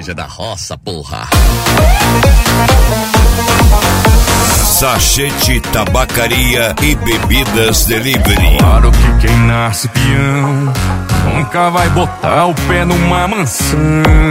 Loja da Roça, porra. Sachete Tabacaria e Bebidas Delivery. Claro que quem nasce peão nunca vai botar o pé numa mansão.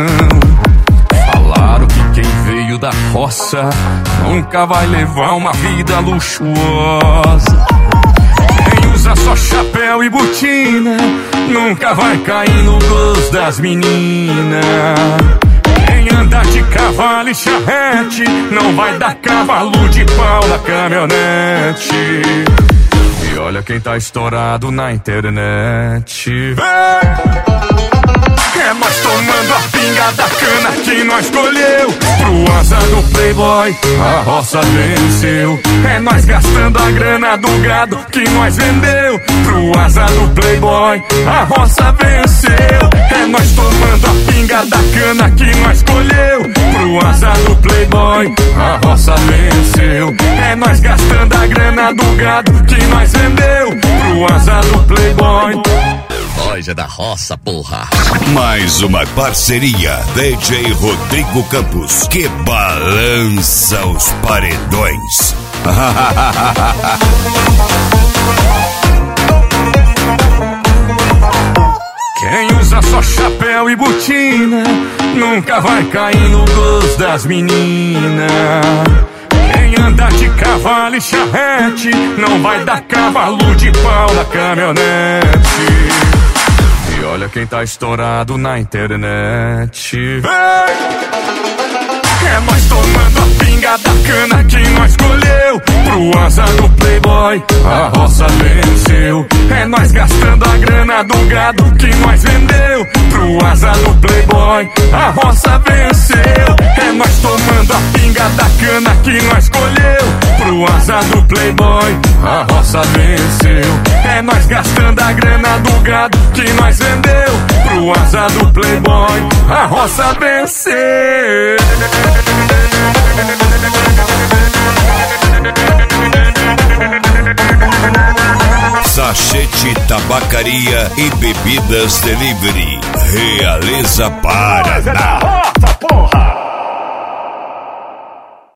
Falaram que quem veio da roça nunca vai levar uma vida luxuosa. Quem usa só chapéu e botina nunca vai cair no gosto das meninas. Quem anda de cavalo e charrete não vai dar cavalo de pau na caminhonete. E olha quem tá estourado na internet. É nós tomando a pinga da cana que nós escolheu. Pro azar do playboy, a roça venceu. É nós gastando a grana do gado que nós vendeu. Pro azar do playboy, a roça venceu. É nós tomando a pinga da cana que nós escolheu. Pro azar do playboy, a roça venceu. É nós gastando a grana do gado que nós vendeu. Pro azar do playboy. Loja da Roça, porra. Mais uma parceria DJ Rodrigo Campos, que balança os paredões. Quem usa só chapéu e botina nunca vai cair no gosto das meninas. Quem anda de cavalo e charrete não vai dar cavalo de pau na caminhonete. E olha quem tá estourado na internet. É nós tomando a pinga da cana que nós escolheu. Pro azar do playboy, a roça venceu. É nós gastando a grana do gado que nós vendeu. Pro azar do playboy, a roça venceu. É nós tomando a pinga da cana que nós escolheu. Pro azar do playboy, a roça venceu. É nós gastando a grana do gado que nós vendeu. Pro azar do playboy, a roça venceu. Sachete Tabacaria e Bebidas Delivery. Realiza Paraná.